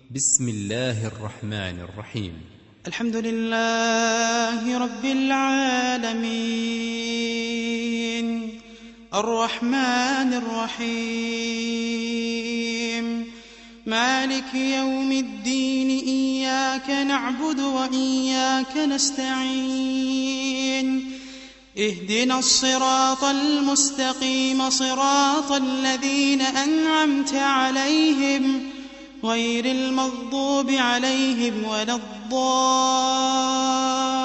بسم الله الرحمن الرحيم. الحمد لله رب العالمين الرحمن الرحيم مالك يوم الدين إياك نعبد وإياك نستعين اهدنا الصراط المستقيم صراط الذين أنعمت عليهم غير المغضوب عليهم ولا الضالين